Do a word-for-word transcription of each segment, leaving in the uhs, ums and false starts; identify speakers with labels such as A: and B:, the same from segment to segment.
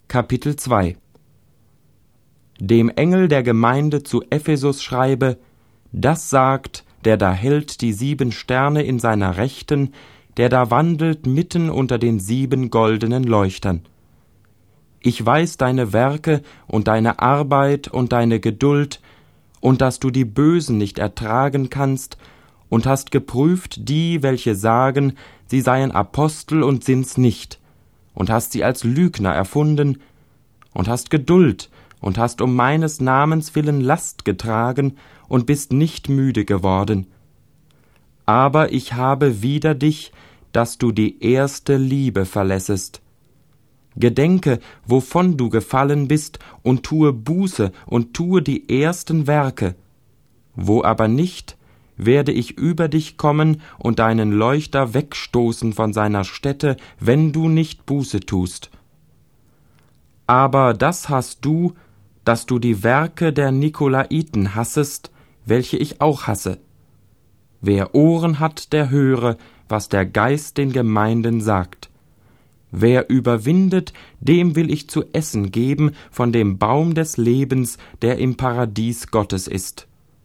A: Kapitel zwei. Dem Engel der Gemeinde zu Ephesus schreibe: Das sagt, der da hält die sieben Sterne in seiner Rechten, der da wandelt mitten unter den sieben goldenen Leuchtern. Ich weiß deine Werke und deine Arbeit und deine Geduld, und dass du die Bösen nicht ertragen kannst, und hast geprüft die, welche sagen, sie seien Apostel und sind's nicht, und hast sie als Lügner erfunden, und hast Geduld, und hast um meines Namens willen Last getragen, und bist nicht müde geworden. Aber ich habe wider dich, dass du die erste Liebe verlässest. Gedenke, wovon du gefallen bist, und tue Buße und tue die ersten Werke. Wo aber nicht, werde ich über dich kommen und deinen Leuchter wegstoßen von seiner Stätte, wenn du nicht Buße tust. Aber das hast du, dass du die Werke der Nikolaiten hassest, welche ich auch hasse. Wer Ohren hat, der höre, was der Geist den Gemeinden sagt. Wer überwindet, dem will ich zu essen geben von dem Baum des Lebens, der im Paradies Gottes ist.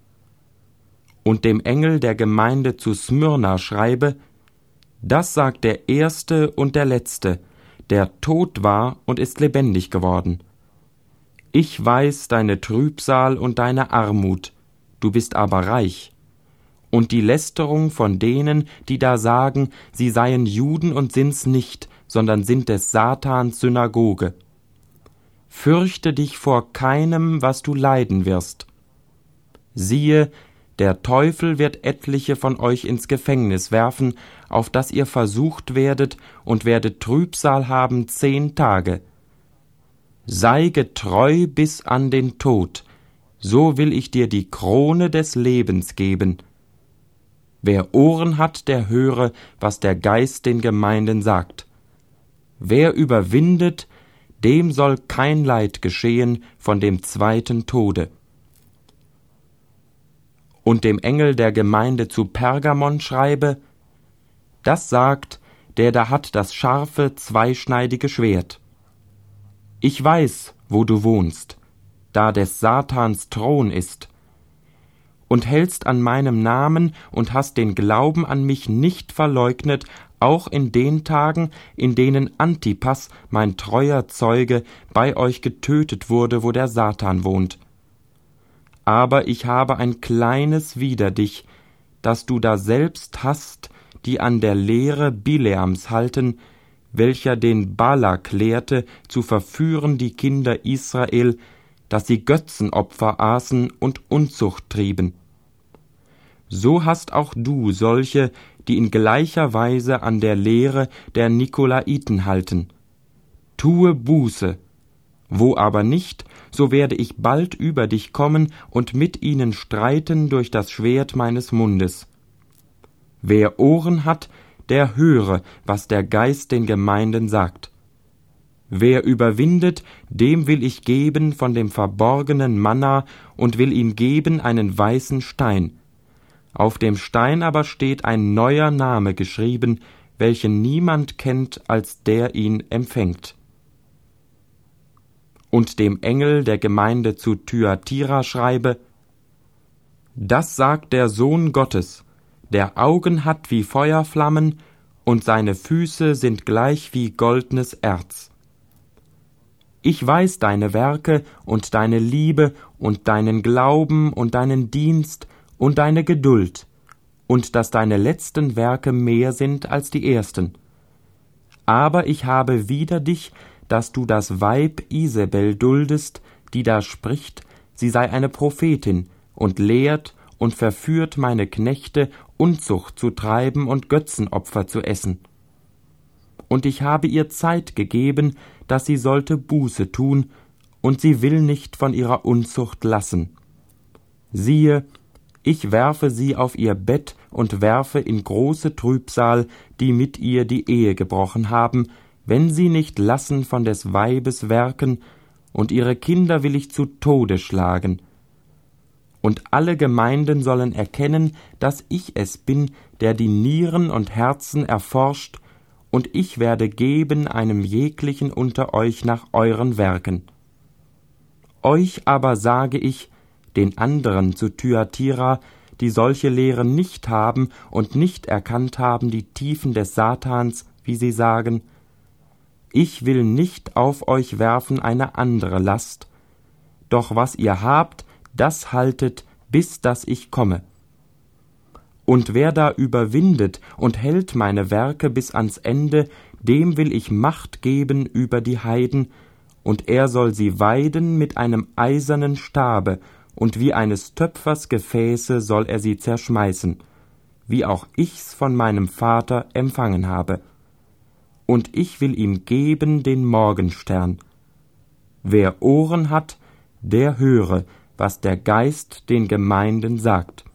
A: Und dem Engel der Gemeinde zu Smyrna schreibe: Das sagt der Erste und der Letzte, der tot war und ist lebendig geworden. Ich weiß deine Trübsal und deine Armut, du bist aber reich. Und die Lästerung von denen, die da sagen, sie seien Juden und sind's nicht, sondern sind des Satans Synagoge. Fürchte dich vor keinem, was du leiden wirst. Siehe, der Teufel wird etliche von euch ins Gefängnis werfen, auf dass ihr versucht werdet und werdet Trübsal haben zehn Tage. Sei getreu bis an den Tod, so will ich dir die Krone des Lebens geben. Wer Ohren hat, der höre, was der Geist den Gemeinden sagt. Wer überwindet, dem soll kein Leid geschehen von dem zweiten Tode. Und dem Engel der Gemeinde zu Pergamon schreibe: Das sagt, der da hat das scharfe, zweischneidige Schwert. Ich weiß, wo du wohnst, da des Satans Thron ist, und hältst an meinem Namen und hast den Glauben an mich nicht verleugnet, auch in den Tagen, in denen Antipas, mein treuer Zeuge, bei euch getötet wurde, wo der Satan wohnt. Aber ich habe ein kleines wider dich, dass du da selbst hast, die an der Lehre Bileams halten, welcher den Balak lehrte, zu verführen die Kinder Israel, dass sie Götzenopfer aßen und Unzucht trieben. So hast auch du solche, die in gleicher Weise an der Lehre der Nikolaiten halten. Tue Buße. Wo aber nicht, so werde ich bald über dich kommen und mit ihnen streiten durch das Schwert meines Mundes. Wer Ohren hat, der höre, was der Geist den Gemeinden sagt. Wer überwindet, dem will ich geben von dem verborgenen Manna und will ihm geben einen weißen Stein. Auf dem Stein aber steht ein neuer Name geschrieben, welchen niemand kennt, als der ihn empfängt. Und dem Engel der Gemeinde zu Thyatira schreibe: Das sagt der Sohn Gottes, der Augen hat wie Feuerflammen, und seine Füße sind gleich wie goldnes Erz. Ich weiß deine Werke und deine Liebe und deinen Glauben und deinen Dienst und deine Geduld, und dass deine letzten Werke mehr sind als die ersten. Aber ich habe wider dich, dass du das Weib Isabel duldest, die da spricht, sie sei eine Prophetin, und lehrt und verführt meine Knechte, Unzucht zu treiben und Götzenopfer zu essen. Und ich habe ihr Zeit gegeben, dass sie sollte Buße tun, und sie will nicht von ihrer Unzucht lassen. Siehe, ich werfe sie auf ihr Bett und werfe in große Trübsal, die mit ihr die Ehe gebrochen haben, wenn sie nicht lassen von des Weibes Werken, und ihre Kinder will ich zu Tode schlagen. Und alle Gemeinden sollen erkennen, dass ich es bin, der die Nieren und Herzen erforscht, und ich werde geben einem jeglichen unter euch nach euren Werken. Euch aber sage ich, den anderen zu Thyatira, die solche Lehren nicht haben und nicht erkannt haben die Tiefen des Satans, wie sie sagen, ich will nicht auf euch werfen eine andere Last, doch was ihr habt, das haltet, bis dass ich komme. Und wer da überwindet und hält meine Werke bis ans Ende, dem will ich Macht geben über die Heiden, und er soll sie weiden mit einem eisernen Stabe, und wie eines Töpfers Gefäße soll er sie zerschmeißen, wie auch ich's von meinem Vater empfangen habe. Und ich will ihm geben den Morgenstern. Wer Ohren hat, der höre, was der Geist den Gemeinden sagt.